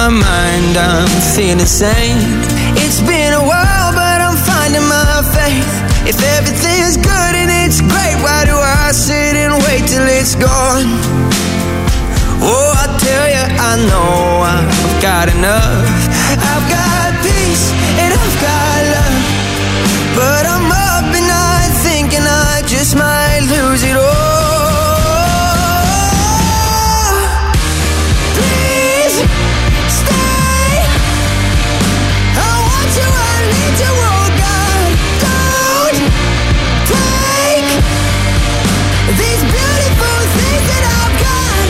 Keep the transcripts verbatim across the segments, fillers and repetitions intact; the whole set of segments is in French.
my mind, I'm feeling sane. It's been a while, but I'm finding my faith. If everything's good and it's great, why do I sit and wait till it's gone? Oh, I tell you, I know I've got enough. I've got peace and I've got love, but I'm up at night thinking I just might lose it all. Please stay. I want you, I need you, oh God. Don't take these beautiful things that I've got.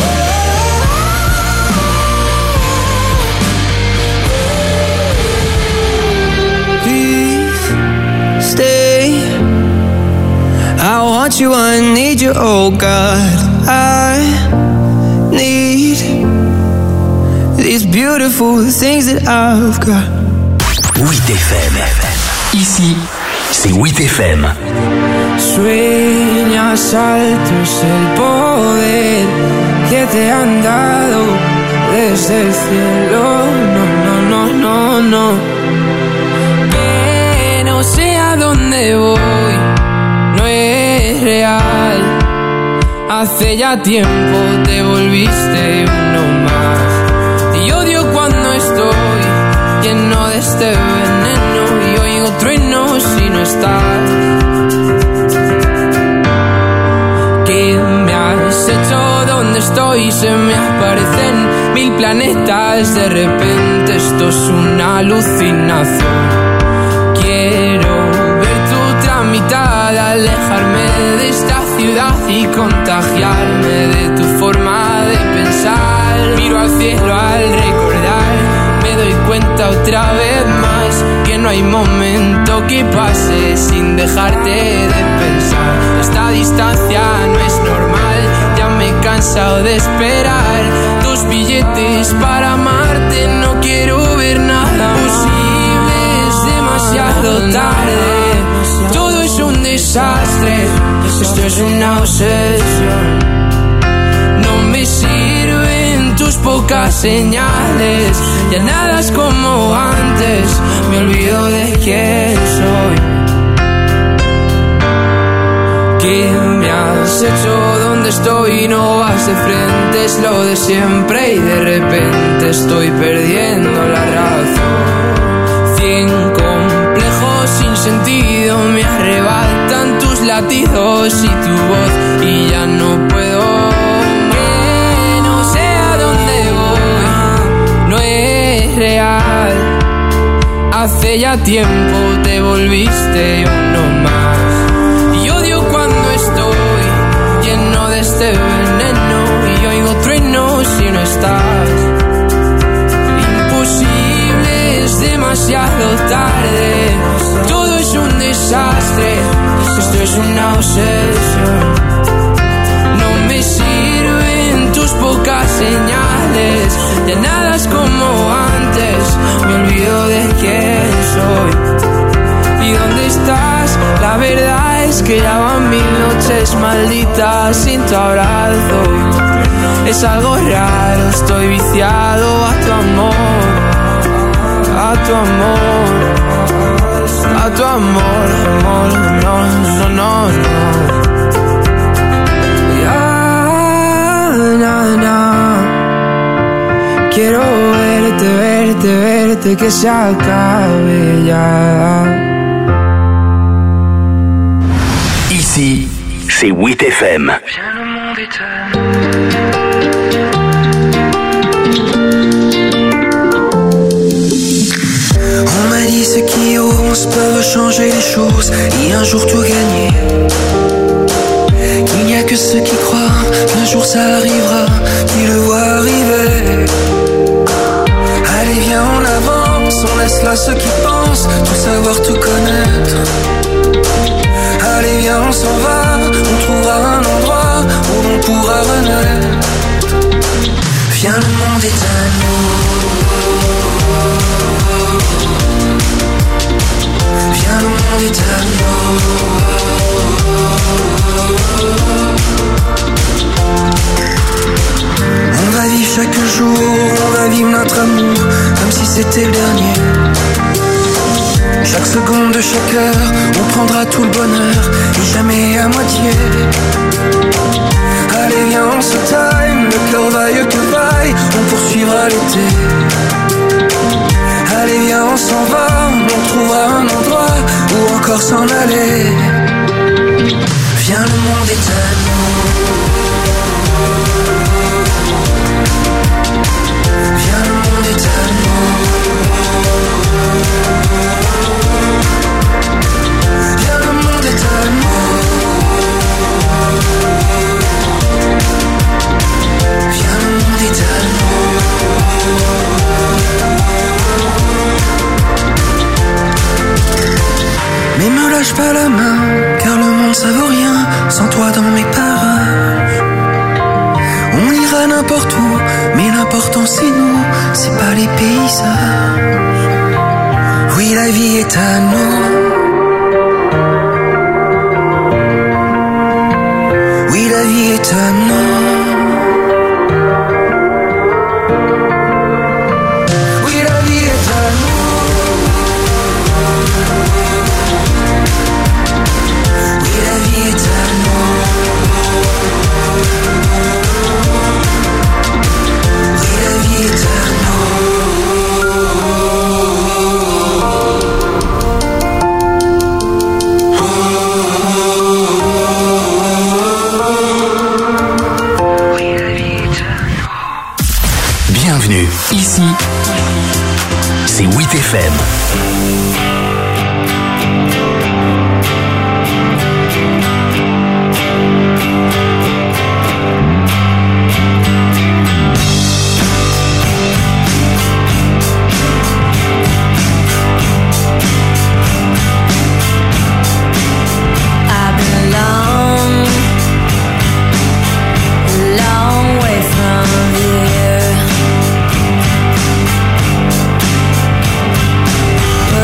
Please stay. I want you, I need you, oh God. I need these beautiful things that I've got. huit F M. Ici, c'est huit F M. Sueñas alto es el poder que te han dado desde el cielo. No, no, no, no, no. Que no sé a dónde voy, no es real. Hace ya tiempo te volviste uno más. Y odio cuando estoy lleno de este veneno y oigo truenos si no estás. ¿Qué me has hecho? ¿Dónde estoy? Se me aparecen mil planetas. De repente esto es una alucinación. Quiero ver tu otra mitad, alejarme de esta ciudad y contagiarme de tu forma de pensar. Miro al cielo al recordar, me doy cuenta otra vez más que no hay momento que pase sin dejarte de pensar. Esta distancia no es normal, ya me he cansado de esperar tus billetes para amarte. No quiero ver nada posible, es demasiado tarde. Todo es un desastre, esto es una obsesión. No me sirven tus pocas señales, ya nada es como antes, me olvido de quién soy. ¿Qué me has hecho? ¿Dónde estoy? No vas de frente, es lo de siempre y de repente estoy perdiendo la razón. Cien complejos sin sentido me arrebatan tus latidos y tu voz y ya no puedo. Que no sé a dónde voy, no es real. Hace ya tiempo te volviste uno más. Y odio cuando estoy lleno de este veneno y oigo truenos si no estás. Imposible, es demasiado tarde. Todo es un desastre, esto es una obsesión. No me sirven tus pocas señales, ya nada es como antes, me olvido de quién soy. ¿Y dónde estás? La verdad es que ya van mil noches malditas sin tu abrazo. Es algo raro, estoy viciado a tu amor, a tu amor, a tu amor, amor, no, no, no, no. Ya, na, na. Quiero verte, verte, verte, que se acabe ya. Ici, c'est huit F M. On m'a dit ceux qui osent peuvent changer les choses et un jour tout gagner. Qu'il n'y a que ceux qui croient qu'un jour ça arrivera, qui le voient arriver. Allez viens on avance, on laisse là ceux qui pensent tout savoir, tout connaître. Allez viens on s'en va, on trouvera un endroit où on pourra renaître. Viens le monde est à nous. Viens le monde est à nous. On va vivre chacun jour, on va vivre notre amour comme si c'était le dernier. Chaque seconde de chaque heure, on prendra tout le bonheur et jamais à moitié. Allez viens on se time, le cœur vaille que vaille, on poursuivra l'été. Allez viens on s'en va, on trouvera un endroit où encore s'en aller. Viens le monde est à nous. Viens le monde est à nous. Viens le monde est à nous. Viens le monde est à nous. Mais me lâche pas la main, car le monde ça vaut rien sans toi dans mes parages. On ira n'importe où, mais l'important c'est nous, c'est pas les paysages. Oui, la vie est à nous. Oui, la vie est à nous. Oui, la vie est à nous. Oui, la vie est à nous. Oui, la vie est à nous. Bienvenue, ici, c'est huit F M. Long way from here.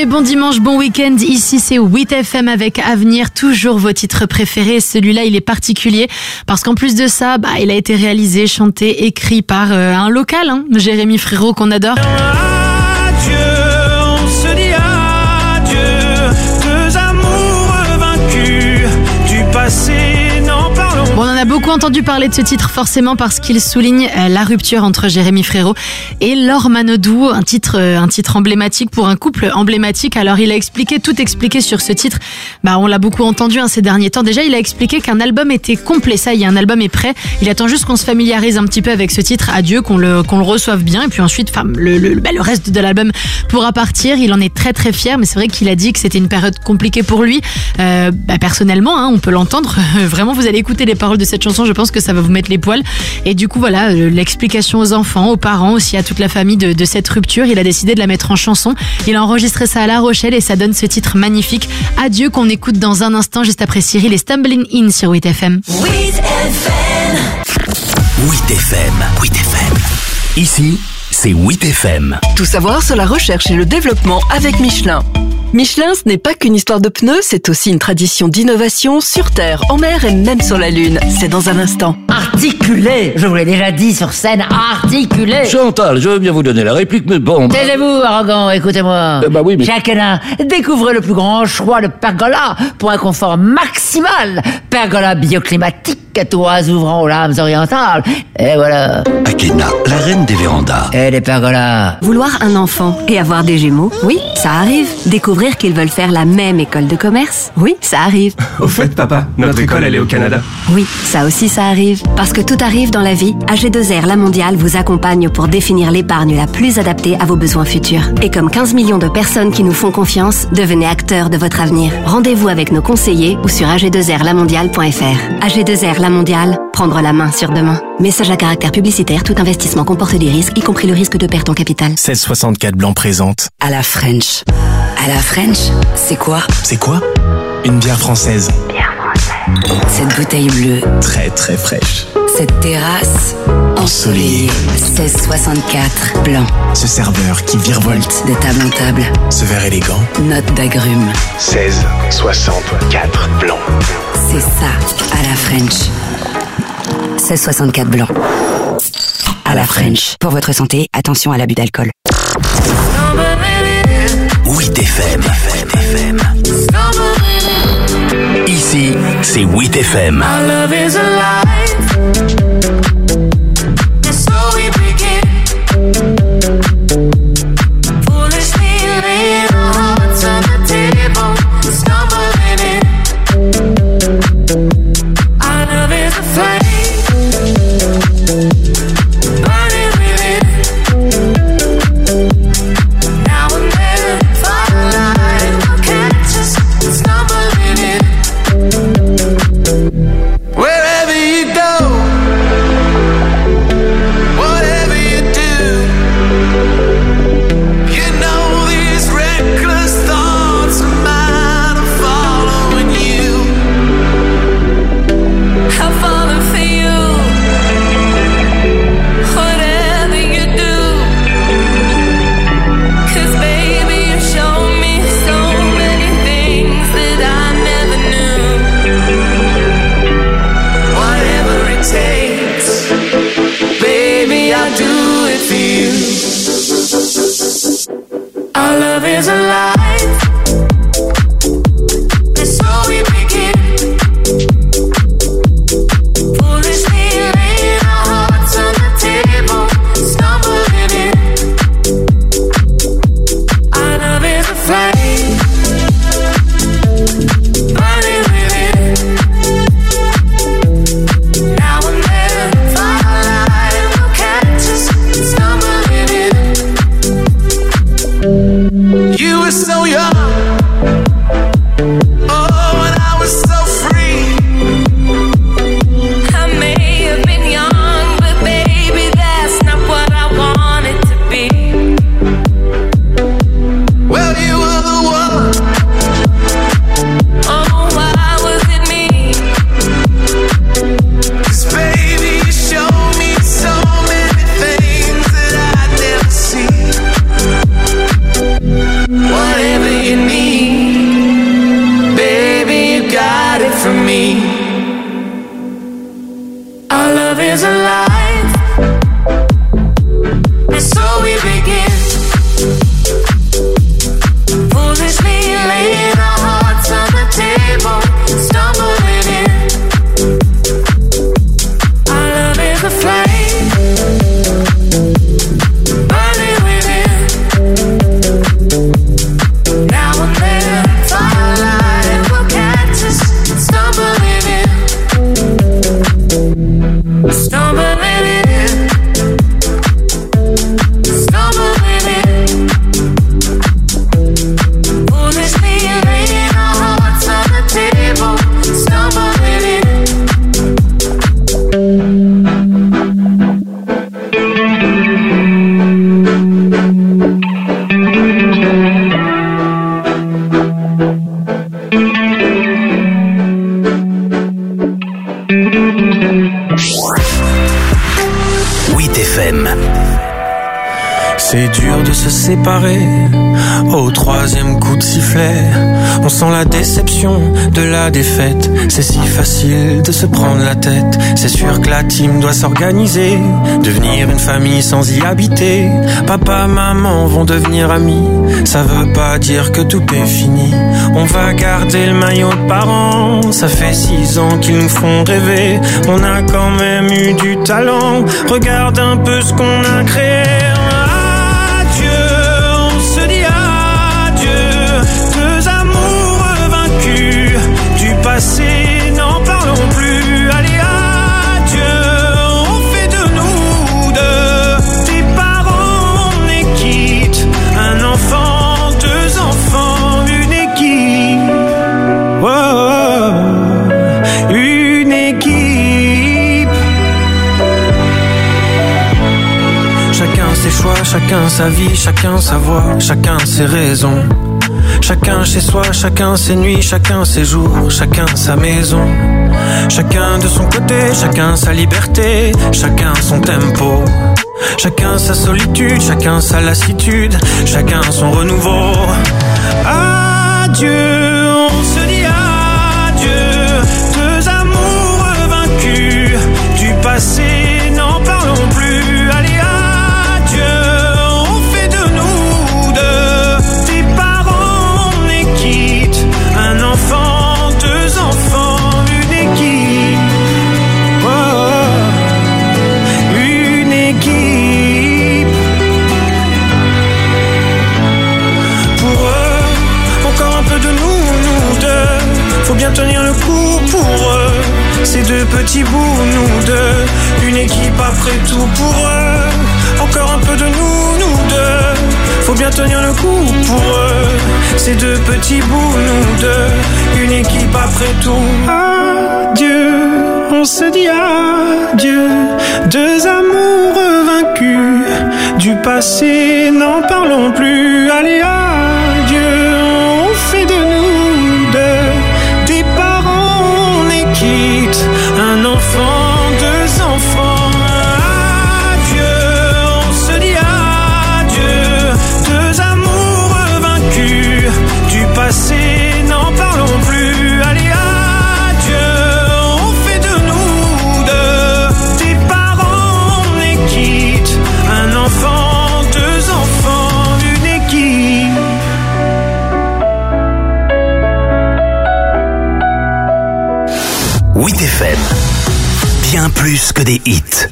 soirée, bon dimanche, bon week-end. Ici, c'est huit F M avec Avenir. Toujours vos titres préférés. Celui-là, il est particulier parce qu'en plus de ça, bah, il a été réalisé, chanté, écrit par euh, un local, hein, Jérémy Frérot, qu'on adore. Adieu, on se dit adieu, deux amours vaincus du passé. Bon, on en a beaucoup entendu parler de ce titre forcément parce qu'il souligne euh, la rupture entre Jérémy Frérot et Laure Manodou, un titre, euh, un titre emblématique pour un couple emblématique. Alors il a expliqué, tout expliqué sur ce titre. Bah, on l'a beaucoup entendu hein, ces derniers temps. Déjà, il a expliqué qu'un album était complet. Ça, il y a un album est prêt. Il attend juste qu'on se familiarise un petit peu avec ce titre. Adieu, qu'on le, qu'on le reçoive bien et puis ensuite, enfin, le, le, bah, le reste de l'album pourra partir. Il en est très très fier, mais c'est vrai qu'il a dit que c'était une période compliquée pour lui. Euh, bah, personnellement, hein, on peut l'entendre. Vraiment, vous allez écouter les paroles de cette chanson, je pense que ça va vous mettre les poils. Et du coup, voilà, l'explication aux enfants, aux parents, aussi à toute la famille de, de cette rupture. Il a décidé de la mettre en chanson. Il a enregistré ça à La Rochelle et ça donne ce titre magnifique. Adieu, qu'on écoute dans un instant, juste après Cyril et Stumbling In sur huit F M. huit F M. huit F M. huit F M. Ici, c'est huit F M. Tout savoir sur la recherche et le développement avec Michelin. Michelin, ce n'est pas qu'une histoire de pneus, c'est aussi une tradition d'innovation sur Terre, en mer et même sur la Lune. C'est dans un instant. Articulé, je vous l'ai déjà dit sur scène, articulé. Chantal, je veux bien vous donner la réplique, mais bon... Taisez-vous, arrogant, écoutez-moi. Euh, bah oui, mais... Jacques Hénin, découvrez le plus grand choix de pergola pour un confort maximal. Pergola bioclimatique, toits ouvrant aux lames orientales. Et voilà. Akena, la reine des vérandas. Et les pergolas. Vouloir un enfant et avoir des jumeaux, oui, ça arrive. Découvrir qu'ils veulent faire la même école de commerce, oui, ça arrive. Au fait, papa, notre école, elle est au Canada. Oui, ça aussi, ça arrive. Parce que tout arrive dans la vie, A G deux R La Mondiale vous accompagne pour définir l'épargne la plus adaptée à vos besoins futurs. Et comme quinze millions de personnes qui nous font confiance, devenez acteurs de votre avenir. Rendez-vous avec nos conseillers ou sur a g deux r la mondiale point f r. A G deux R La Mondiale, prendre la main sur demain. Message à caractère publicitaire, tout investissement comporte des risques, y compris le risque de perte en capital. seize soixante-quatre Blanc présente. À la French. À la French, c'est quoi? C'est quoi? Une bière française. Bière française. Cette bouteille bleue. Très très fraîche. Cette terrasse ensoleillée. seize soixante-quatre Blanc. Ce serveur qui virevolte de table en table. Ce verre élégant. Note d'agrumes. seize soixante-quatre Blanc. C'est ça, à la French. seize soixante-quatre Blanc. À la French. Pour votre santé, attention à l'abus d'alcool. huit F M. Ici, c'est huit F M. You were so C'est dur de se séparer au troisième coup de sifflet. On sent la déception de la défaite. C'est si facile de se prendre la tête. C'est sûr que la team doit s'organiser, devenir une famille sans y habiter. Papa, maman vont devenir amis. Ça veut pas dire que tout est fini. On va garder le maillot de parents. Ça fait six ans qu'ils nous font rêver. On a quand même eu du talent. Regarde un peu ce qu'on a créé. Passé, n'en parlons plus, allez adieu, on fait de nous deux, tes parents, on est quitte, un enfant, deux enfants, une équipe, oh, oh, une équipe. Chacun ses choix, chacun sa vie, chacun sa voix, chacun ses raisons. Chacun chez soi, chacun ses nuits, chacun ses jours, chacun sa maison. Chacun de son côté, chacun sa liberté, chacun son tempo. Chacun sa solitude, chacun sa lassitude, chacun son renouveau. Adieu, on se dit adieu, deux amoureux vaincus du passé, n'en parlons plus, allez adieu, on fait de nous deux, tes parents, on est quitte, un enfant, deux enfants, une équipe, oh, oh, une équipe. Pour eux, encore un peu de nous, nous deux, faut bien tenir le coup pour eux. Ces deux petits bouts, nous deux, une équipe après tout pour eux. Encore un peu de nous, nous deux, faut bien tenir le coup pour eux. Ces deux petits bouts, nous deux, une équipe après tout. Adieu, on se dit adieu, deux amoureux vaincus du passé, n'en parlons plus. Allez, adieu, on fait de nous deux, des parents, on est quitte, un enfant, deux enfants. Adieu, on se dit adieu, deux amoureux vaincus du passé, n'en parlons plus. Allez, adieu, on fait de nous deux, des parents, on est quitte, un enfant, deux enfants, une équipe. huit F M, bien plus que des hits.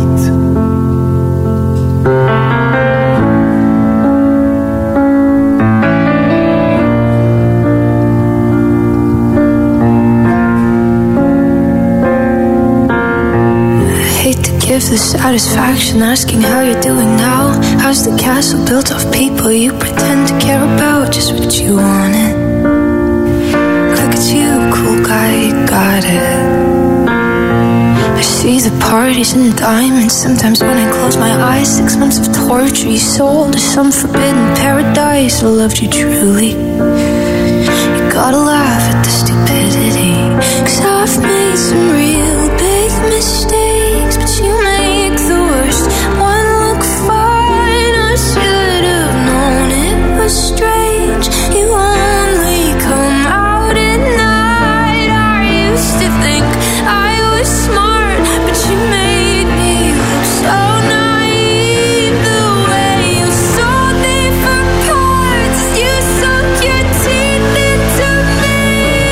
Give the satisfaction asking how you're doing now. How's the castle built of people you pretend to care about? Just what you wanted. Look at you, cool guy, you got it. I see the parties and diamonds. Sometimes when I close my eyes, six months of torture you sold to some forbidden paradise. I loved you truly. You gotta laugh at the stupidity, 'cause I've made some real big mistakes, but you make the worst one look fine. I should have known it was strange. You only come out at night. I used to think I was smart, but you made me look so naive. The way you sold me for parts, you sunk your teeth into me.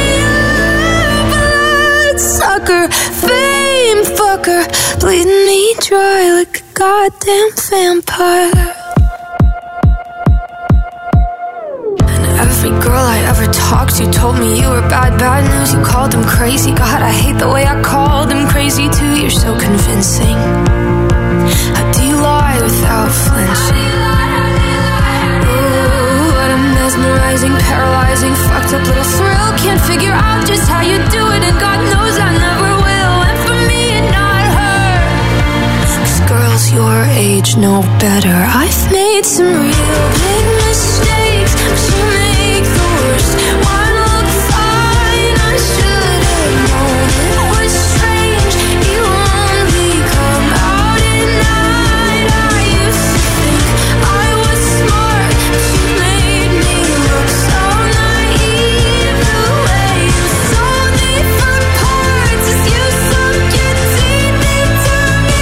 Bloodsucker, fame fucker, bleeding me dry like a goddamn vampire. And every girl I ever talked to told me you were bad, bad news. You called them crazy. God, I hate the way I called them crazy too. You're so convincing. How do you lie without flinching? Ooh, what a mesmerizing, paralyzing, fucked up little thrill. Can't figure out just how you do it, and God knows I never will. And for me and not her, 'cause girls your age know better. I've made some real big mistakes, but you make the worst one look fine. I should have known it was strange. You only come out at night. I used to think I was smart, but you made me look so naive. The way you sold me for parts as you sunk your teeth into me.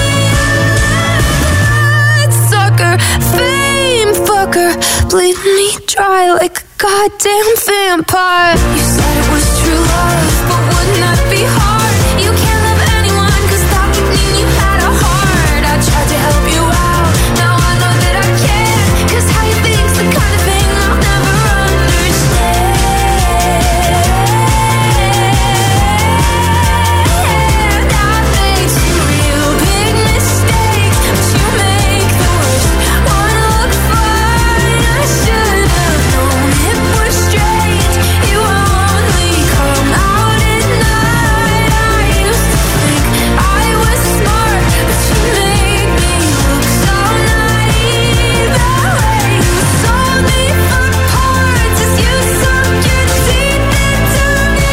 Sucker, fame fucker, bleeding me dry like a goddamn vampire. You said it was true love, but wouldn't that be hard? You can't love anyone, cause that would mean you had a heart. I tried to help you out, now I know that I can't, cause how you think's the kind of thing I'll never understand. I've made some real big mistakes, but you make the worst one look fine. I should have known it was strange. You only come out at night. I used to think I was smart, but you made me look so naive. The way you sold me for parts as you sunk your teeth into me.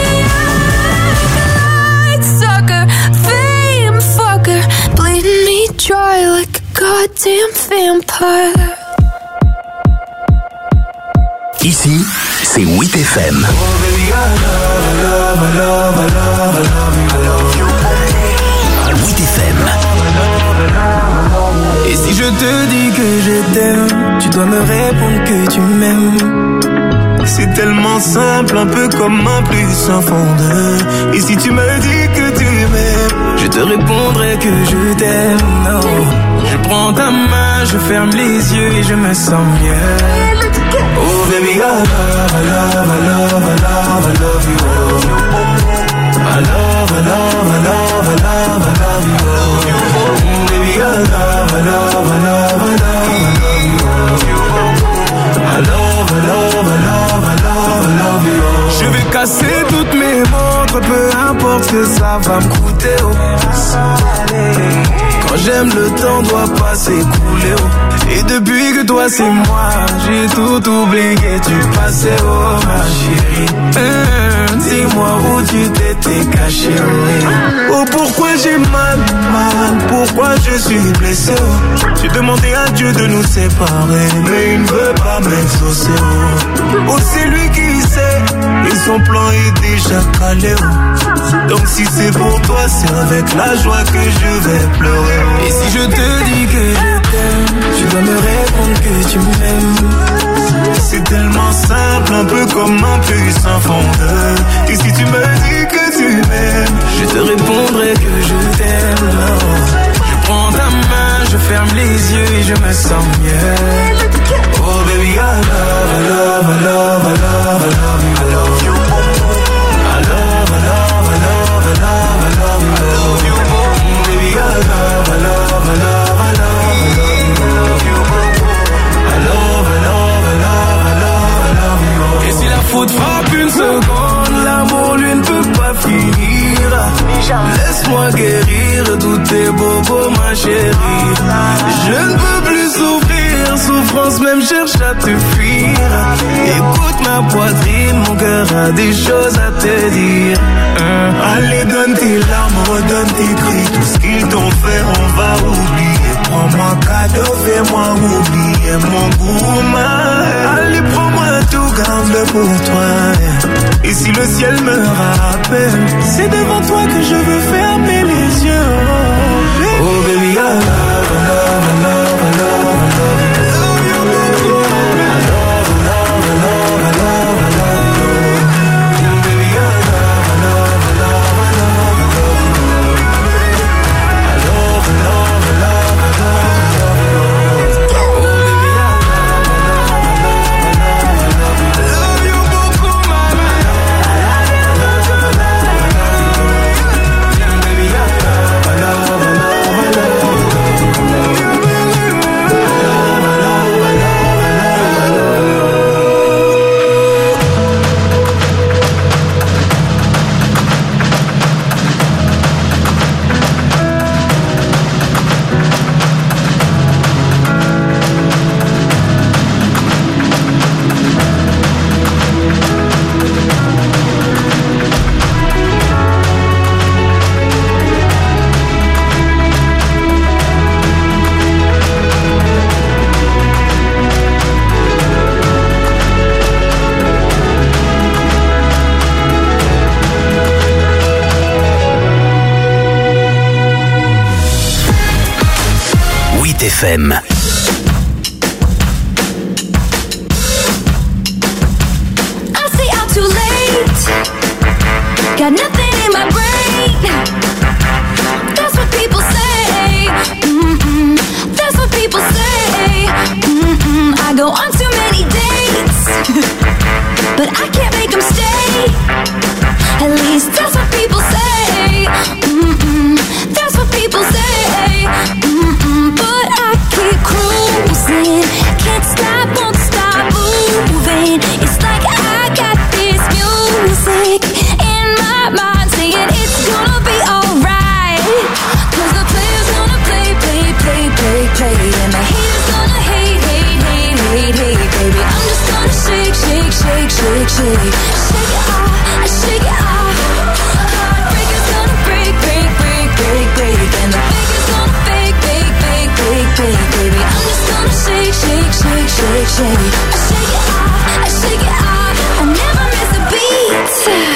Light sucker, fame fucker, bleeding me dry like a goddamn vampire. Ici, c'est huit F M. huit F M. Et si je te dis que je t'aime, tu dois me répondre que tu m'aimes. C'est tellement simple, un peu comme un plus un fondeur. Et si tu me dis que tu m'aimes, je te répondrai que je t'aime. Non, je prends ta main, je ferme les yeux et je me sens mieux. Oh baby, I love, I love, I love, I love, I love you. I love, I love, I love, I love, I love you. Oh baby, I love, I love, I love, I love, I love you. I love, I love, I love, I love, I love you. Je vais casser toutes mes montres, peu importe ce que ça va me coûter. Oh. Quand j'aime, le temps doit pas s'écouler. Oh. Et depuis que toi c'est moi, j'ai tout oublié du passé. Oh ma chérie, euh, dis-moi où tu t'étais caché. Oh, oh pourquoi j'ai mal, mal, pourquoi je suis blessé. Oh. J'ai demandé à Dieu de nous séparer, mais il ne veut pas m'exaucer. Oh, oh c'est lui qui sait, et son plan est déjà calé. Oh. Donc si c'est pour toi, c'est avec la joie que je vais pleurer. Oh. Et si je te dis que je t'aime, tu dois me répondre que tu m'aimes. C'est tellement simple, un peu comme un puissant fondeur. Et si tu me dis que tu m'aimes, je te répondrai que je t'aime. Non. Je prends ta main, je ferme les yeux et je me sens mieux. Oh baby, I love, I love, I love, I love, I love you. I love you. I love, I love, I love, I love, I love you. I love you. Baby, I love, I love, I love, I love. Et si la faute frappe une seconde, l'amour lui ne peut pas finir. Laisse-moi guérir tous tes bobos ma chérie. Je ne peux plus souffrir, souffrance même cherche à te fuir. Écoute ma poitrine, mon cœur a des choses à te dire. hein. Allez donne tes larmes, donne tes cris, tout ce qu'ils t'ont fait on va oublier. Prends-moi cadeau, fais-moi oublier mon gourmand. Allez prends-moi tout, garde-le pour toi. Et si le ciel me rappelle, c'est devant toi que je veux fermer les yeux. Oh baby, I love, I love, I love, I love, I love you. I love, I love, I love, I love, I love you. Baby, I love, I love, I love, I love, I love you. I love, I love, I love. huit F M. Too late, got nothing in my brain. That's what people say. Mm-mm. That's what people say. Mm-mm. I go on too many dates, but I can't make them stay. At least that's what people say. Mm-mm. That's what people say. Mm-mm. But I keep cruising, can't stop, won't stop moving. It's like I got music in my mind saying it's gonna be alright. Cause the player's gonna play, play, play, play, play. And the haters gonna hate, hate, hate, hate, hate, baby. I'm just gonna shake, shake, shake, shake, shake. Shake it off, shake it off. Heartbreaker's gonna break, break, break, break, break. And the faker's gonna fake, fake, fake, fake, fake, baby. I'm just gonna shake, shake, shake, shake, shake. I shake it off, I shake it off. I never miss a beat.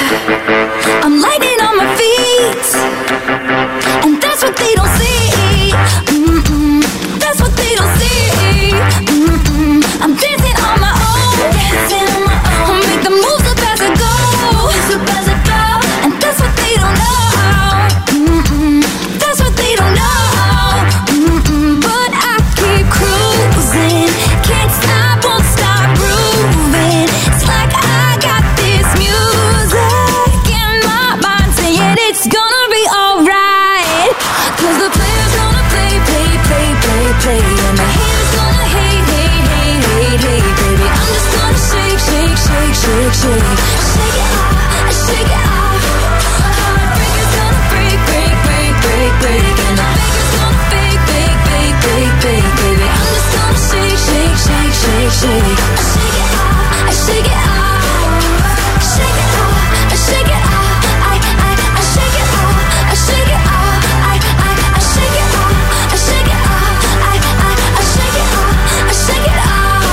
I'm lightning on my feet, and that's what they don't see. Mm-mm. That's what they don't see. Mm-mm. I'm dancing on my own, dancing on my own. Make the moves up as I go, up as I go. And that's what they don't know. Mm-mm. That's what they don't know. Mm-mm. But I keep cruising, can't stop, won't stop grooving. It's like I got this music in my mind saying it's gonna be alright. Cause the player's gonna play, play, play, play, play. And the haters gonna hate, hate, hate, hate, hate, baby. I'm just gonna shake, shake, shake, shake, shake. Shake it off, shake it off. Heartbreaker's gonna break, break, break, break, break. And the faker's gonna fake, fake, fake, fake, fake, baby. I'm just gonna shake, shake, shake, shake, shake. I shake it off, I shake it off. Shake it off, I shake it off. I, I, I shake it off, I shake it off. I, I, I shake it off, I shake it off. I, I, I shake it off, I shake it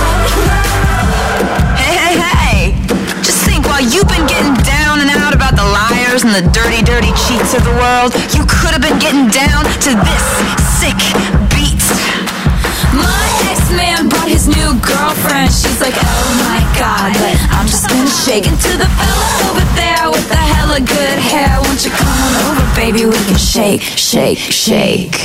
off. Hey, hey, hey! Just think, while you've been getting down and out about the liars and the dirty, dirty cheats of the world, you could have been getting down to this sick beat. My ex-man brought his new girlfriend. She's like, oh my god, but I'm just gonna shake it to the fella over there with the hella good hair. Won't you come on over, baby? We can shake, shake, shake.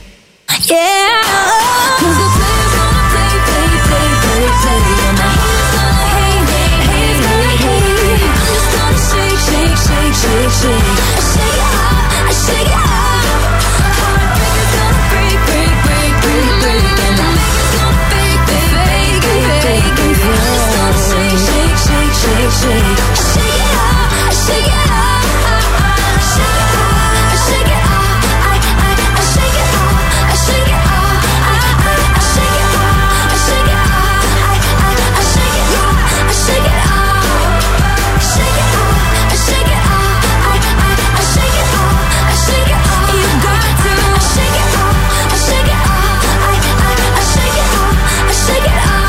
Yeah. Cause the player's gonna play, play, play, play, play. And the haters gonna hate, hate, hate, hate, hate. I'm just gonna shake, shake, shake, shake, shake. I shake it off, I shake it off. Heartbreaker's gonna break, break, break, break, break. And the faker's gonna fake, fake, fake, fake, fake, baby. I'm just gonna shake, shake, shake, shake, shake. I shake it off, I shake it off. I shake it off, I shake it off. I, I, I shake it off, I shake it off. I, I, I shake it off, I shake it off. I, I, I shake it off, I shake it off. Shake it off, I shake it off. I, I, I shake it off, I shake it off. You got to shake it off, I shake it off. I, I, I shake it off, I shake it off.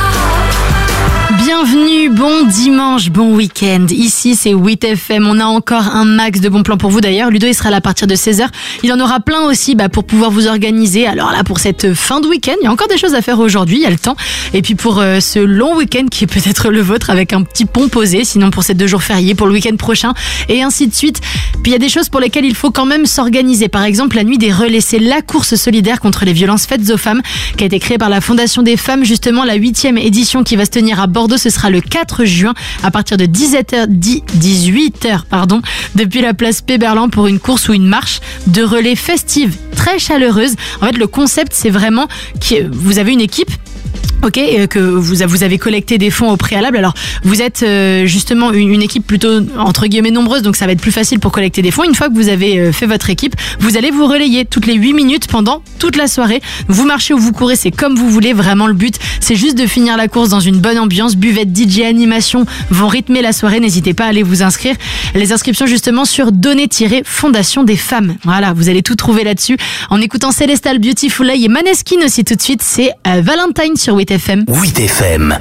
Bienvenue, bon dimanche, bon week-end. Ici, c'est huit F M. On a encore un max de bons plans pour vous d'ailleurs. Ludo, il sera là à partir de seize heures. Il en aura plein aussi bah, pour pouvoir vous organiser. Alors là, pour cette fin de week-end, il y a encore des choses à faire aujourd'hui, il y a le temps. Et puis pour euh, ce long week-end qui est peut-être le vôtre avec un petit pont posé, sinon pour ces deux jours fériés, pour le week-end prochain, et ainsi de suite. Puis il y a des choses pour lesquelles il faut quand même s'organiser. Par exemple, la nuit des relais, c'est la course solidaire contre les violences faites aux femmes qui a été créée par la Fondation des Femmes. Justement, la huitième édition qui va se tenir à Bordeaux, ce sera le quatre juin à partir de dix-huit heures pardon, depuis la place Péberlan pour une course ou une marche de relais festive très chaleureuse. En fait, le concept, c'est vraiment que vous avez une équipe. Ok, que vous vous avez collecté des fonds au préalable. Alors, vous êtes euh, justement une, une équipe plutôt entre guillemets nombreuse, donc ça va être plus facile pour collecter des fonds. Une fois que vous avez euh, fait votre équipe, vous allez vous relayer toutes les huit minutes pendant toute la soirée. Vous marchez ou vous courez, c'est comme vous voulez. Vraiment, le but, c'est juste de finir la course dans une bonne ambiance. Buvette, D J, animation vont rythmer la soirée. N'hésitez pas à aller vous inscrire. Les inscriptions justement sur Donner-Fondation des Femmes. Voilà, vous allez tout trouver là-dessus. En écoutant Célestal, Beautiful Eye et Maneskin aussi tout de suite, c'est euh, Valentine sur huit F M. huit F M.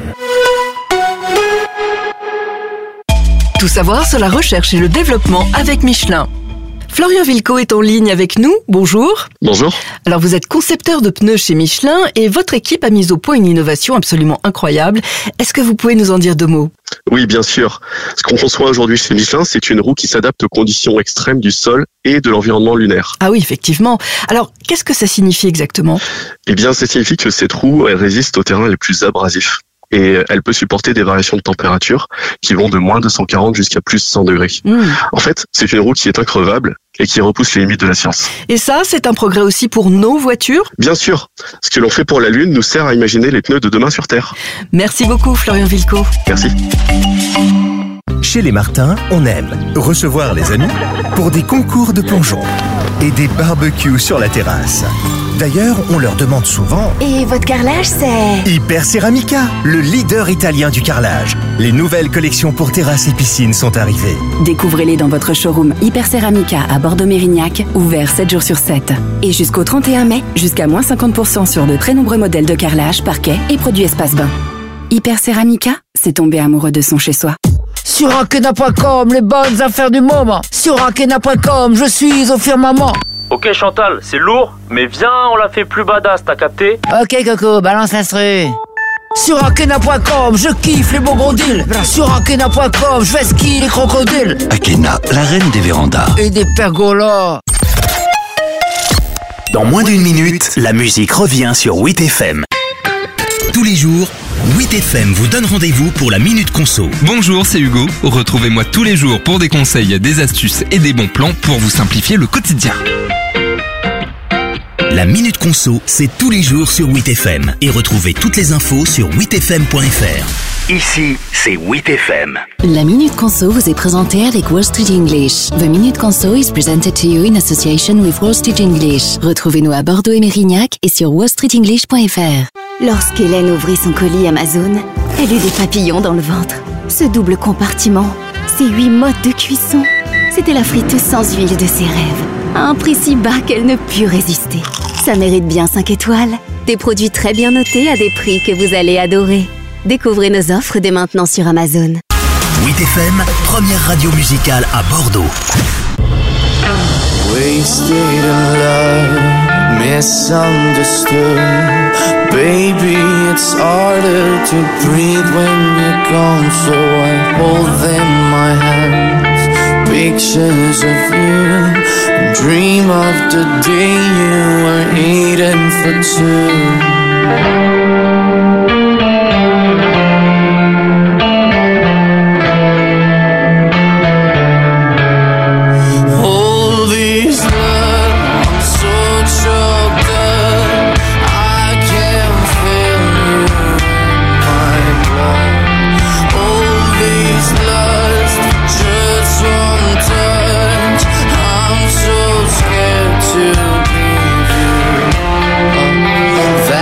Tout savoir sur la recherche et le développement avec Michelin. Florian Vilco est en ligne avec nous. Bonjour. Bonjour. Alors vous êtes concepteur de pneus chez Michelin et votre équipe a mis au point une innovation absolument incroyable. Est-ce que vous pouvez nous en dire deux mots ? Oui, bien sûr. Ce qu'on conçoit aujourd'hui chez Michelin, c'est une roue qui s'adapte aux conditions extrêmes du sol et de l'environnement lunaire. Ah oui, effectivement. Alors, qu'est-ce que ça signifie exactement ? Eh bien, ça signifie que cette roue, elle résiste aux terrains les plus abrasifs. Et elle peut supporter des variations de température qui vont de moins deux cent quarante jusqu'à plus cent degrés. Mmh. En fait, c'est une roue qui est increvable et qui repousse les limites de la science. Et ça, c'est un progrès aussi pour nos voitures ? Bien sûr. Ce que l'on fait pour la Lune nous sert à imaginer les pneus de demain sur Terre. Merci beaucoup, Florian Vilco. Merci. Chez les Martins, on aime recevoir les amis pour des concours de plongeon et des barbecues sur la terrasse. D'ailleurs, on leur demande souvent... Et votre carrelage, c'est... Hyper Ceramica, le leader italien du carrelage. Les nouvelles collections pour terrasses et piscines sont arrivées. Découvrez-les dans votre showroom Hyper Ceramica à Bordeaux-Mérignac, ouvert sept jours sur sept. Et jusqu'au trente et un mai, jusqu'à moins cinquante pour cent sur de très nombreux modèles de carrelage, parquet et produits espace-bain. Hyper Ceramica, c'est tomber amoureux de son chez-soi. Sur Akena point com, les bonnes affaires du moment. Sur Akena point com, je suis au firmament. Ok Chantal, c'est lourd, mais viens, on la fait plus badass, t'as capté ? Ok Coco, balance l'instru. Sur Akena point com, je kiffe les beaux gros deals. Sur Akena point com, je vais skier les crocodiles. Akena, la reine des vérandas. Et des pergolas. Dans moins d'une minute, la musique revient sur huit F M. Tous les jours, huit F M vous donne rendez-vous pour la Minute Conso. Bonjour, c'est Hugo. Retrouvez-moi tous les jours pour des conseils, des astuces et des bons plans pour vous simplifier le quotidien. La Minute Conso, c'est tous les jours sur huit F M. Et retrouvez toutes les infos sur huit F M point F R. Ici, c'est huit F M. La Minute Conso vous est présentée avec Wall Street English. The Minute Conso is presented to you in association with Wall Street English. Retrouvez-nous à Bordeaux et Mérignac et sur wall street english point F R. Lorsqu'Hélène ouvrit son colis Amazon, elle eut des papillons dans le ventre. Ce double compartiment, ces huit modes de cuisson, c'était la friteuse sans huile de ses rêves. À un prix si bas qu'elle ne put résister. Ça mérite bien cinq étoiles. Des produits très bien notés à des prix que vous allez adorer. Découvrez nos offres dès maintenant sur Amazon. huit F M, première radio musicale à Bordeaux. Wasted in love, misunderstood. Baby, it's harder to breathe when you're gone, so I hold them in my hands. Pictures of you, and dream of the day you were eating for two. That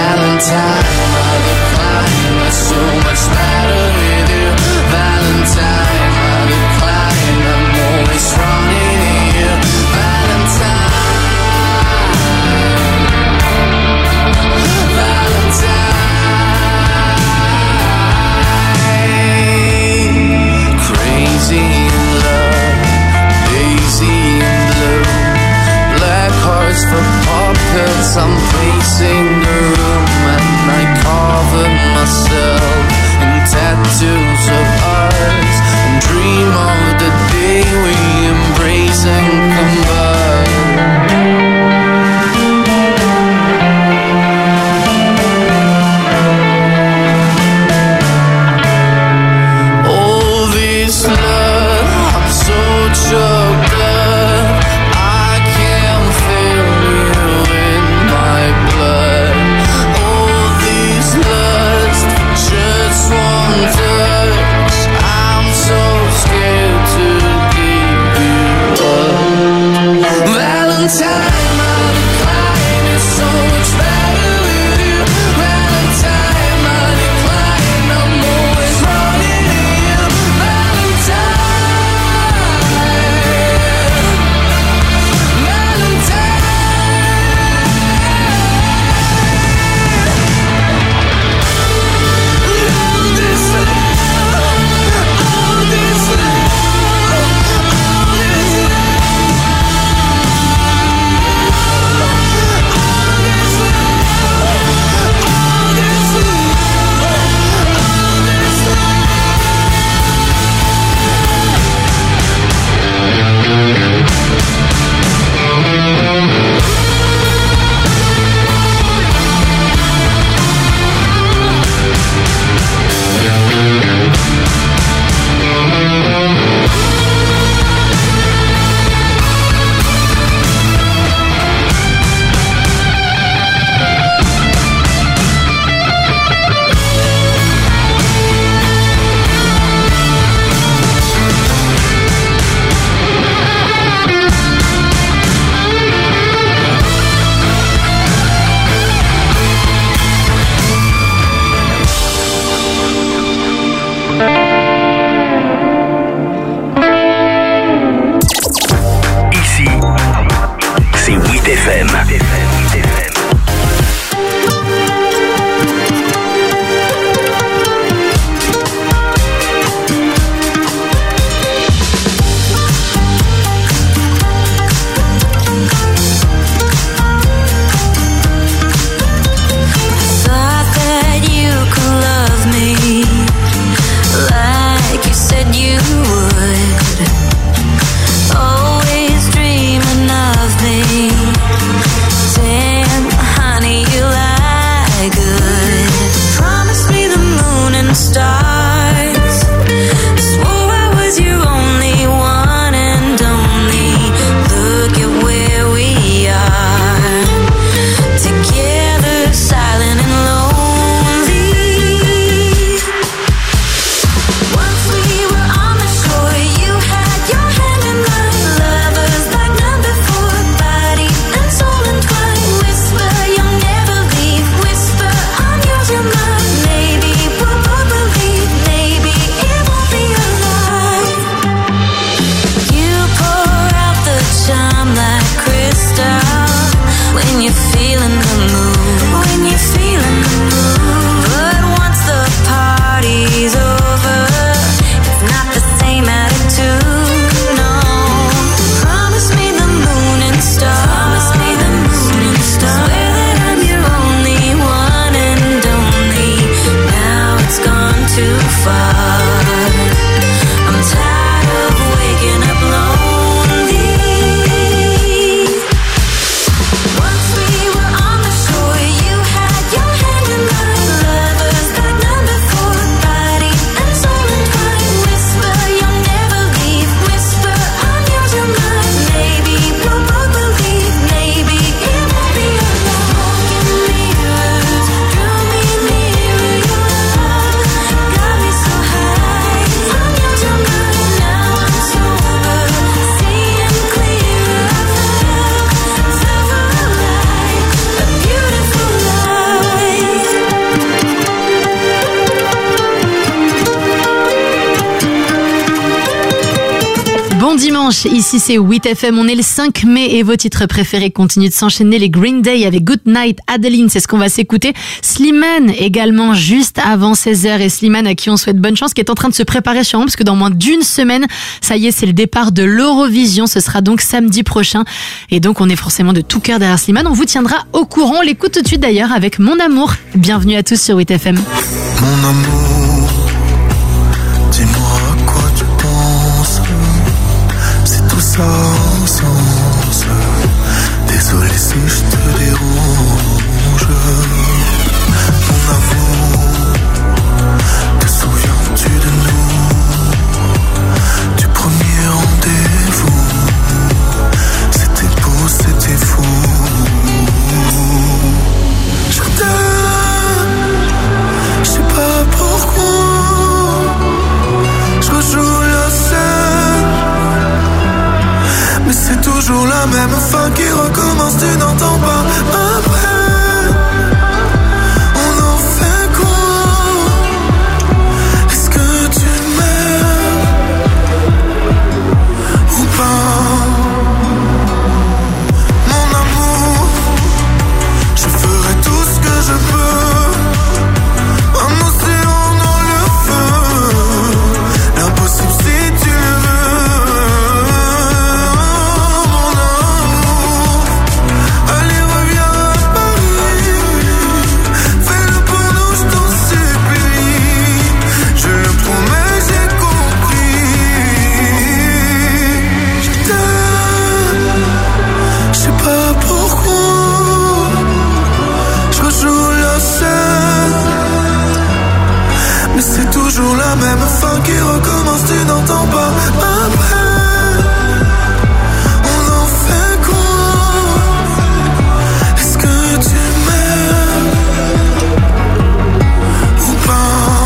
dimanche, ici c'est huit F M, on est le cinq mai et vos titres préférés continuent de s'enchaîner. Les Green Day avec Good Night, Adeline, c'est ce qu'on va s'écouter. Slimane également juste avant seize heures, et Slimane à qui on souhaite bonne chance, qui est en train de se préparer sûrement parce que dans moins d'une semaine, ça y est, c'est le départ de l'Eurovision, ce sera donc samedi prochain et donc on est forcément de tout cœur derrière Slimane, on vous tiendra au courant. On l'écoute tout de suite d'ailleurs avec Mon Amour. Bienvenue à tous sur huit F M. Mon amour, dis-moi à quoi tu penses. C'est tout ça en sens. Désolé si je te dérange. Mon amour, te souviens-tu de nous? Du premier rendez-vous. C'était beau, c'était fou. Je t'aime, je sais pas pourquoi. Je rejoue la scène, mais c'est toujours la même fin qui recommence, tu n'entends pas après. On en fait quoi? Est-ce que tu m'aimes ou pas? Mon amour, je ferai tout ce que je peux. Un océan dans le feu, l'impossible si tu le veux. Mon amour, allez reviens à Paris. Fais-le pour nous, je t'en supplie. Je le promets, j'ai compris. Je t'aime, je sais pas pourquoi. Je rejoue la scène, mais c'est toujours la même fin qui recommence, tu n'entends pas après. On en fait quoi? Est-ce que tu m'aimes ou pas?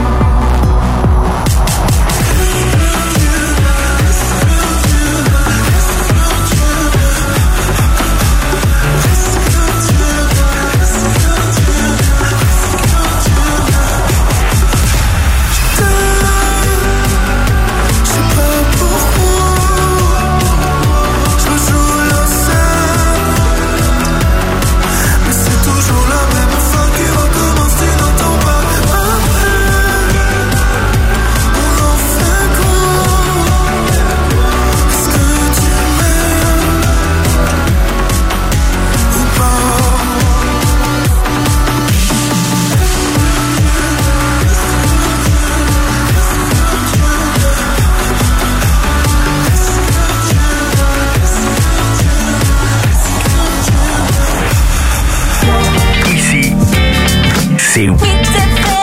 Je sais pas pourquoi. Je rejoue la scène, mais c'est toujours la même fin qui recommence, tu n'entends pas après. On en fait quoi? Est-ce que tu m'aimes ou pas? Ici, c'est huit F M.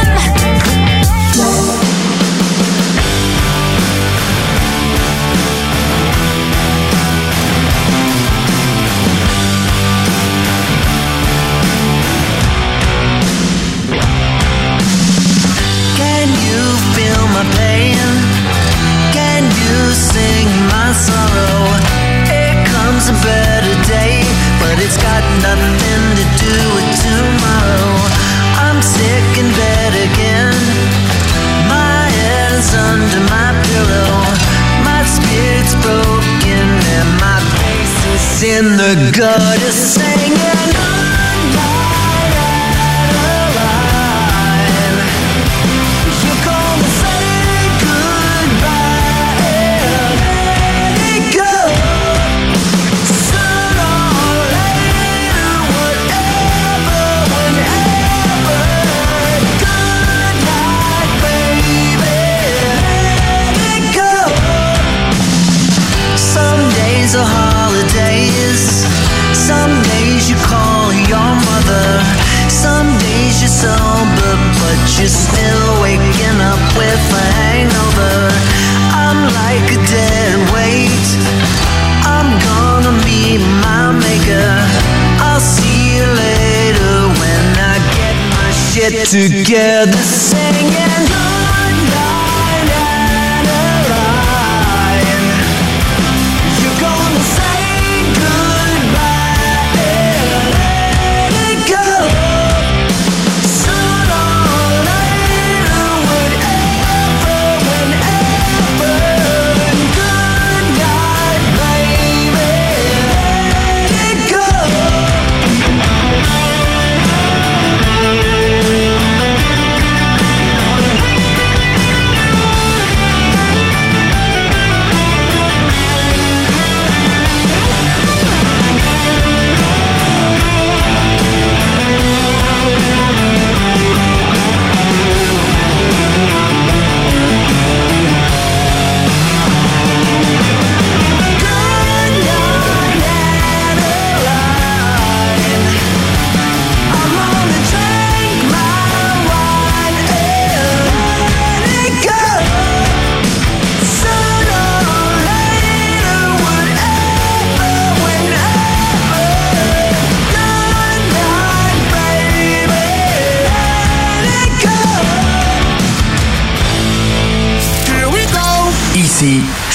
Can you feel my pain? Can you sing my sorrow? Here comes a better day, but it's got nothing to do with tomorrow. I'm sick in bed again. My head's under my pillow. My spirit's broken and my face is in the gutter singing. You're gonna say goodbye and let it go. Sooner or later, whatever, whenever. Good night, baby, let it go. Some days are holidays. Some days you call your mother. Some days you're sober, but you're still waking up with a hangover. I'm like a dead weight. I'm gonna meet my maker. I'll see you later when I get my shit together, singing good night, Adeline. You're gonna say goodbye and let it go. Sooner or later, whatever, whenever. Good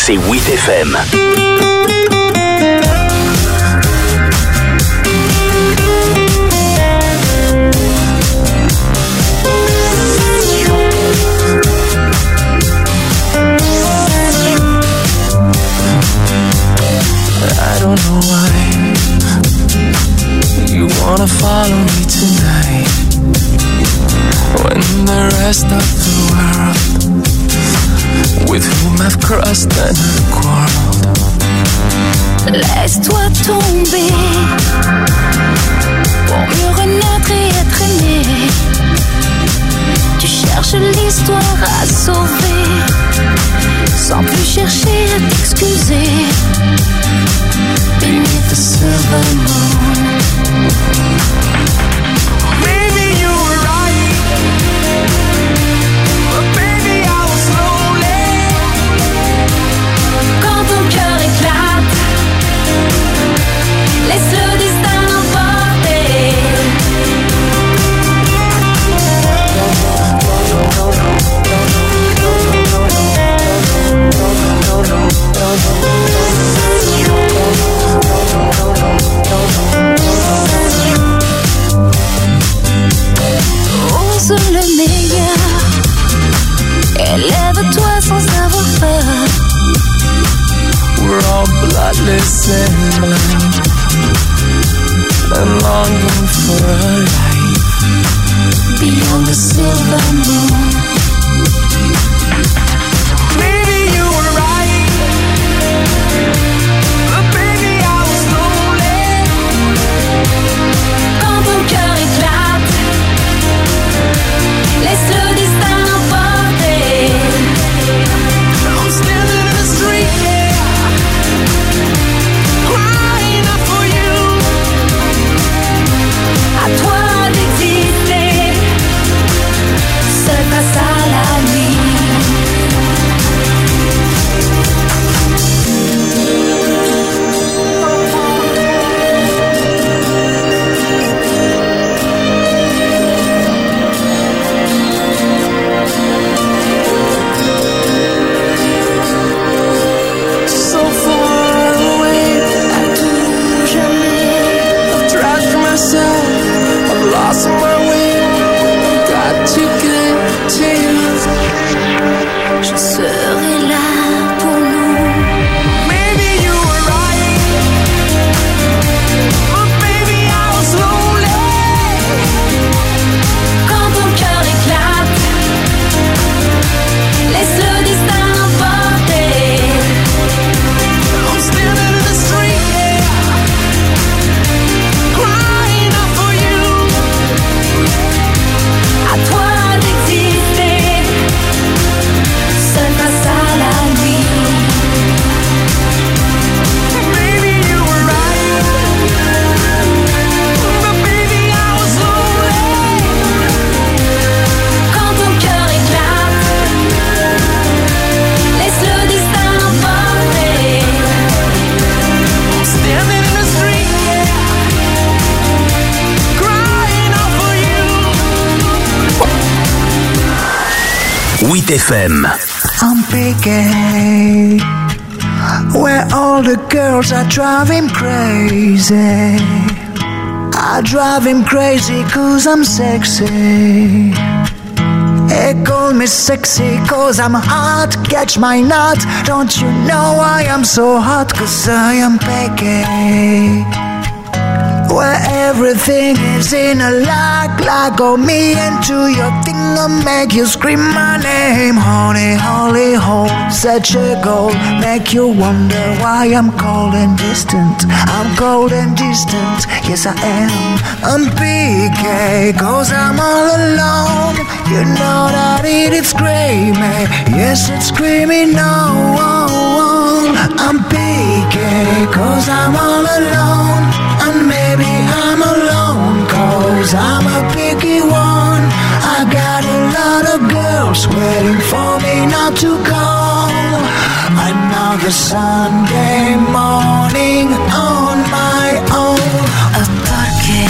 c'est huit F M. I don't know why you wanna follow me tonight, when the rest of the world with whom I've crossed and quarreled. Laisse-toi tomber pour mieux renaître et être aimé. Tu cherches l'histoire à sauver sans plus chercher à t'excuser. Beneath the silver moon, maybe you were right, but baby I was lonely. Quand ton cœur éclate, laisse le destin l'emporter. Ose le meilleur, élève-toi sans avoir peur. We're all bloodless and blind, and longing for a life beyond the silver moon. Maybe you were right, but baby I was lonely. Quand ton cœur éclate, laisse le destin l'emporter. I'm standing in the street, yeah, crying out for you. À toi d'exister, seul face à la nuit. So far away, À tout jamais, I've tried for myself, I've lost my way. Got to get to you. je serai là pour nous. Maybe you were right, but baby I was lonely. Quand ton cœur éclate, laisse le destin l'emporter. I'm standing in the street, yeah, crying out for you. À toi d'exister, seul face à la nuit. Maybe you were right, but baby I was lonely. Quand ton cœur éclate, laisse le destin l'emporter. I'm standing in the street, yeah, crying out for you. huit F M. I'm picking where all the girls are driving crazy. I drive him crazy cause I'm sexy. They call me sexy cause I'm hot. Catch my nut. Don't you know I am so hot cause I am picky. Where everything is in a lock, lock on me into your thing and make you scream my name. Honey, holy hole, such a goal, make you wonder why I'm cold and distant. I'm cold and distant, yes I am. I'm P K, cause I'm all alone. You know that it is screaming, yes it's screaming no. I'm P K, cause I'm all alone. And maybe I'm alone, cause I'm a picky one. I got a lot of girls waiting for me not to call. Another Sunday morning on my own. ¿Por qué?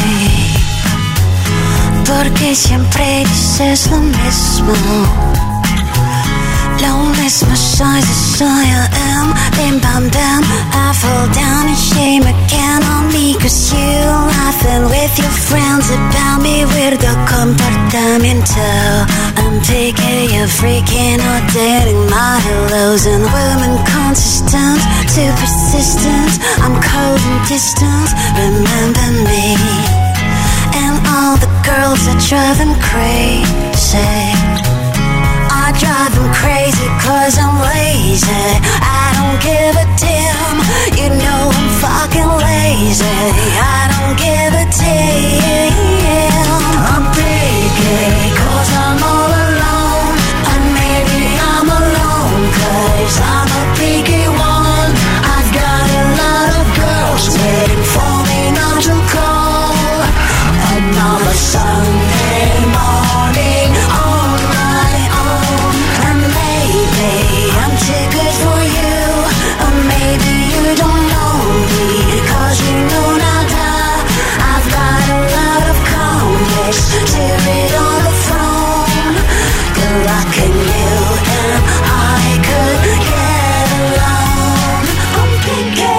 Porque siempre dices lo mismo. Loneliness, my size is I am. Bim bam bam, I fall down in shame again on me. Cause you laughing with your friends about me. Weirdo comportamiento. I'm taking you freaking or dating my hellos. And women consistent, too persistent. I'm cold and distant, remember me. And all the girls are driving crazy. I drive them crazy cause I'm lazy. I don't give a damn. You know I'm fucking lazy. I don't give a damn. I'm picky cause I'm all alone. And maybe I'm alone cause I'm a picky one. I've got a lot of girls waiting for me not to call. Another Sunday morning on my own. And maybe I'm too good for you. Or maybe you don't know me. Cause you know nada. I've got a lot of complex to read on the phone. Good luck in you and I could get along. I'm picky.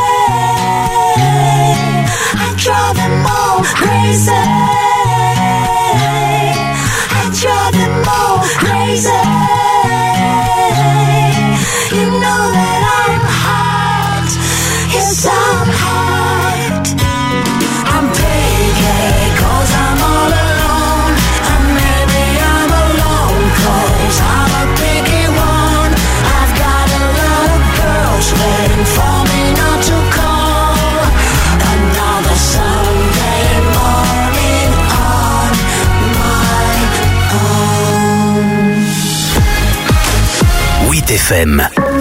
I drive them all crazy. I drive them all crazy. You know that I'm hot. Yes, I'm hot. I'm picky cause I'm all alone. And maybe I'm alone cause I'm a picky one. I've got a lot of girls waiting for me not to call. Another Sunday morning on my own. huit F M.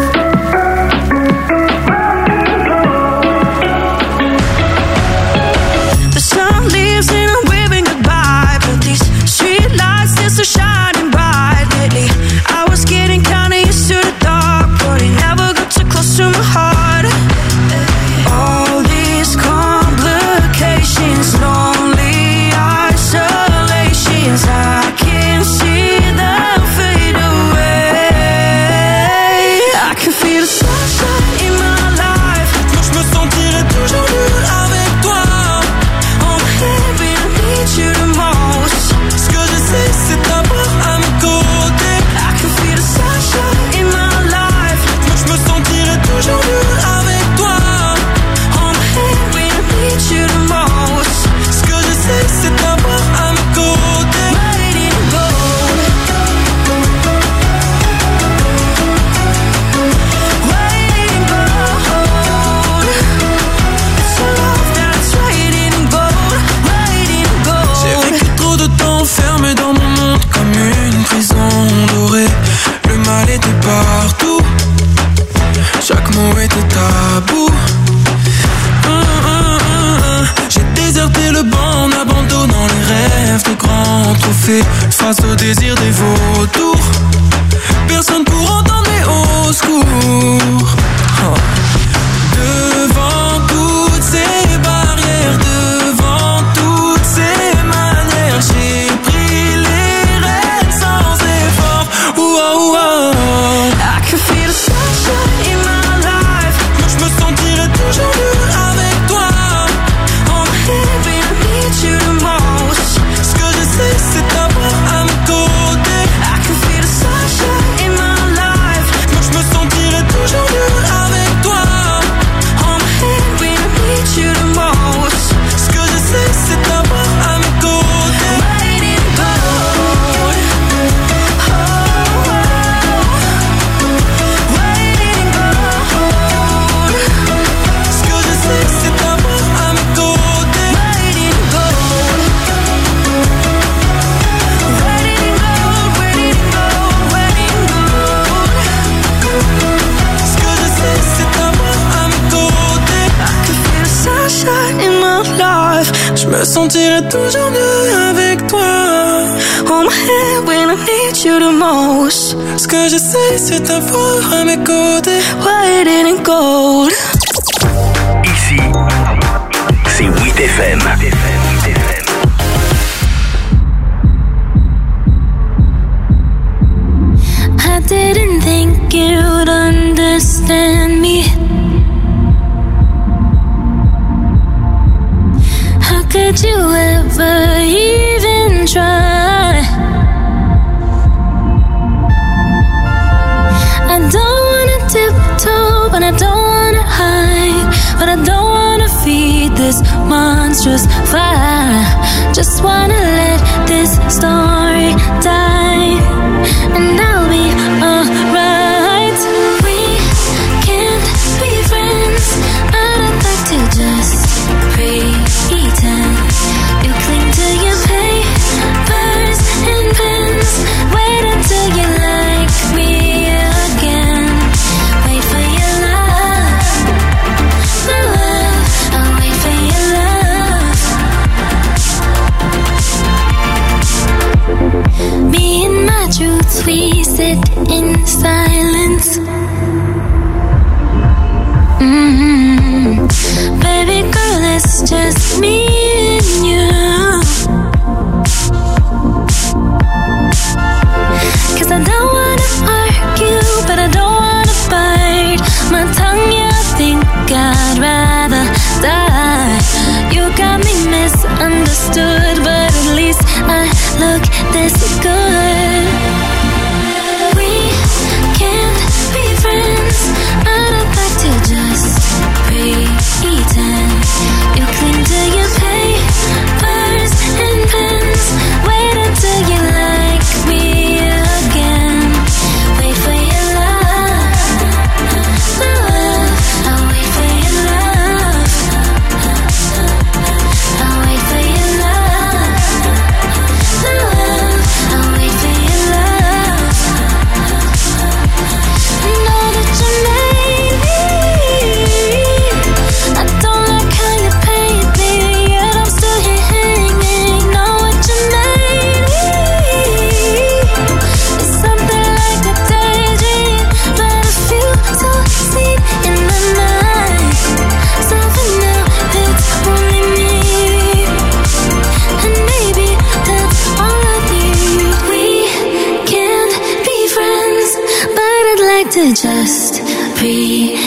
The sun leaves and I'm waving goodbye, but these street lights just are shining bright lately. I was getting kinda used to the dark, but it never got too close to my heart. All these complications, lonely isolations, I can't see them fade away. I can feel the sunshine in my life. Moi je me sentirai toujours mieux avec toi. On heavy, I need you the most. Ce que je sais c'est t'avoir à mes côtés. I can feel the sunshine in my life. Moi je me sentirai toujours mieux avec toi. On heavy, I need you the most. Ce que je sais c'est t'avoir à mes côtés. Waiting gold. Waiting gold. It's a love that's waiting gold. Waiting gold. J'ai vécu trop de temps enfermé dans mon monde comme une prison dorée. Le mal était partout. Chaque mot était tabou. Hum, hum, hum. J'ai déserté le banc en abandonnant les rêves de grands trophées. Face au désir des vautours, personne pour entendre mes hauts secours. Oh. Devant toutes ces barrières, devant toutes ces manières, j'ai pris les rênes sans effort. Ouah, ouah. I can feel the sunshine in my life. Moi je me sentirai toujours mieux avec toi. On heavy, I need you the most. Ce que je sais c'est t'avoir à mes côtés. I can feel the sunshine in my life. Moi je me sentirai toujours mieux avec toi. On heavy, I need you the most. Ce que je sais c'est t'avoir à mes côtés. Waiting gold. Oh, waiting gold. Ce que je sais c'est t'avoir à mes côtés. Waiting gold. Waiting gold, waiting gold, waiting gold. Ce que je sais c'est t'avoir à mes côtés. I can feel the sunshine in my life. Je me sentirai toujours mieux avec toi. On my head when I need you the most. Ce que je sais c'est t'avoir à mes côtés. Waiting gold. Ici, c'est huit F M. I didn't would you ever even try? I don't wanna tiptoe, but I don't wanna hide, but I don't wanna feed this monstrous fire. Just wanna let this story die, and I'll be alright. We can't be friends, but I'd like to just pretend. You cling to your papers and pens, wait until you like me again. Wait for your love, my love, I'll wait for your love. Me and my truths, we sit in silence. Mm-hmm. Baby girl, it's just me and you. Cause I don't wanna argue, but I don't wanna bite my tongue, yeah, I think I'd rather die. You got me misunderstood, but at least I look this good. We can't be friends, but I'd like to just pretend. You cling to your papers and pens, wait until you like me again. Wait for your love, my love, I'll wait for your love. I'll wait for your love, my love, I'll wait for your love. Know that you made me, I don't like how you paid me, yet I'm still here hanging. Know what you made me, it's something like a daydream, but a few so seen in the night. So for now it's only me, and maybe that's all I need. We can't be friends, but I'd like to just pretend.